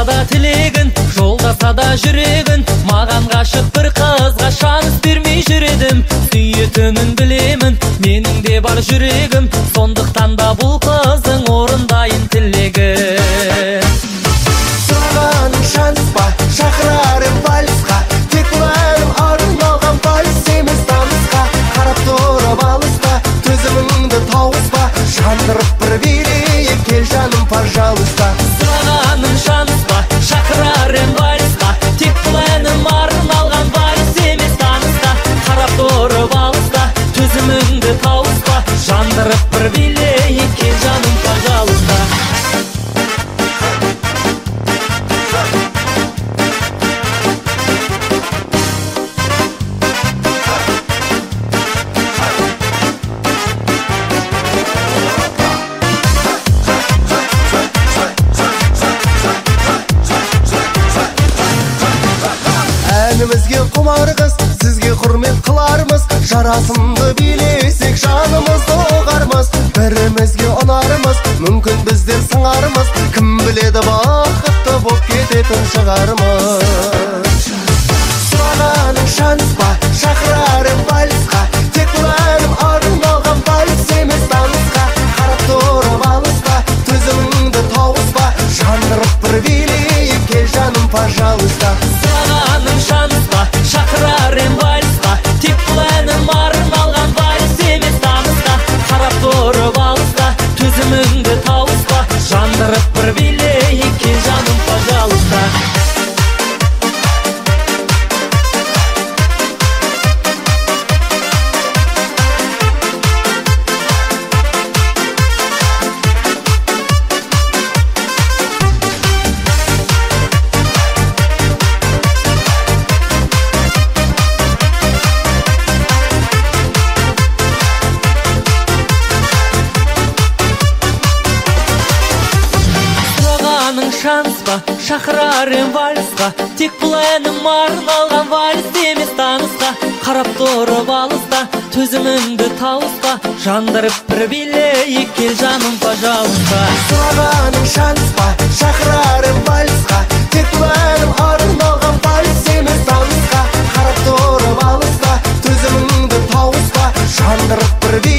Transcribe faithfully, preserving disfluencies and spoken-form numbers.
алса да тілегін, жолдаса да жүрегін, маған ғашық бір қызға шанс бермей жүредім. Сүйетінін білемін, менің де бар жүрегім, сондықтан да бұл қыздың орындайын тілегін. Сұрағаның шанс па, шақырарым вальсқа, тек бұлайым арналған вальс емес танысқа. Қарап тұрып алыста, төзіміңді тауыспа, жандырып бір билейік, кел жаным, пожалуйста. Сұрағаның шанс па, шақырарым вальсқа, тек бұлайым арналған вальс емес танысқа. Қарап тұрып алыста, төзіміңді тауыспа, жандырып бір билейік, кел жаным, пожалуйста. Әнімізге құмар қыз, сізге құрмет қылармыз, жарасымды билесек жанымызды оғармыз. Бірімізге ұнармыз, мүмкін біздер сыңармыз, кім біледі бақытты боп кететін шығармыз. Сұрағаның шанс па, шақырарым вальсқа, тек бұлайым арналған вальс емес танысқа. Қарап тұрып алыста, төзіміңді тауыспа, жандырып бір билейік, кел жаным, пожалуйста. Сұрағаның шанс па, шақырарым вальсқа, тек бұлайым арналған вальс емес танысқа. Қарап тұрып алыста, төзіміңді тауыспа, жандырып бір билейік, кел жаным, пожалуйста. Шанс па, шақырарым вальсқа, тек бұл әнім арналған вальс емес танысқа. Қарап тұрып алыста, төзіміңді тауыспа, жандырып бір билейік, кел жаным, пожалуйста. Сұрағаның шанс па, шақырарым вальсқа, тек бұл әнім арналған вальс емес танысқа. Қарап тұрып алыста, төзіміңді тауыспа, жандырып бір